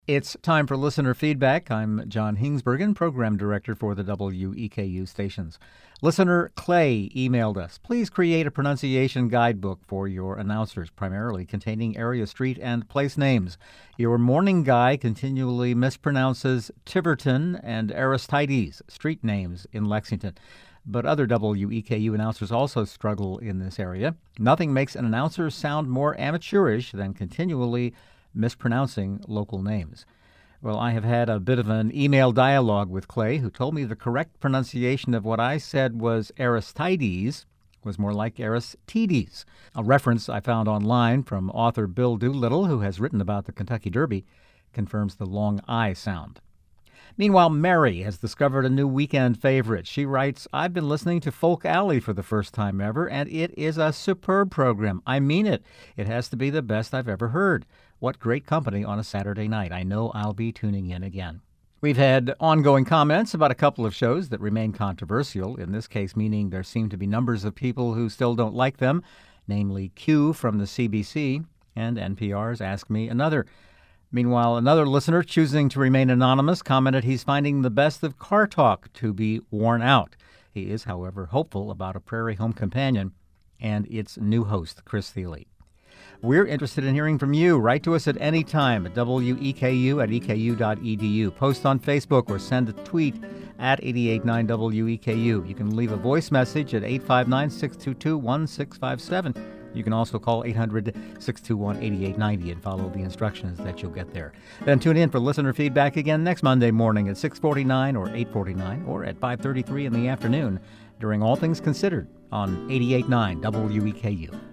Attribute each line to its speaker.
Speaker 1: It's time for listener feedback. I'm John Hingsbergen, program director for the WEKU stations. Listener Clay emailed us. Please create a pronunciation guidebook for your announcers, primarily containing area, street, and place names. Your morning guy continually mispronounces Tiverton and Aristides, street names in Lexington. But other WEKU announcers also struggle in this area. Nothing makes an announcer sound more amateurish than continually mispronouncing local names. Well, I have had a bit of an email dialogue with Clay, who told me the correct pronunciation of what I said was Aristides was more like Aristides, a reference I found online from author Bill Doolittle, who has written about the Kentucky Derby, confirms the long I sound. Meanwhile, Mary has discovered a new weekend favorite. She writes, I've been listening to Folk Alley for the first time ever, and it is a superb program. I mean it. It has to be the best I've ever heard. What great company on a Saturday night. I know I'll be tuning in again. We've had ongoing comments about a couple of shows that remain controversial, in this case meaning there seem to be numbers of people who still don't like them, namely Q from the CBC and NPR's Ask Me Another. Meanwhile, another listener, choosing to remain anonymous, commented he's finding the best of Car Talk to be worn out. He is, however, hopeful about a Prairie Home Companion and its new host, Chris Thiele. We're interested in hearing from you. Write to us at any time at weku@eku.edu. Post on Facebook or send a tweet at 889WEKU. You can leave a voice message at 859-622-1657. You can also call 800-621-8890 and follow the instructions that you'll get there. Then tune in for listener feedback again next Monday morning at 6:49 or 8:49 or at 5:33 in the afternoon during All Things Considered on 88.9 WEKU.